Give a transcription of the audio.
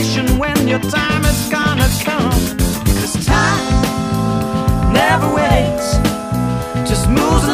patient when your time is gonna come. 'Cause time never waits, just moves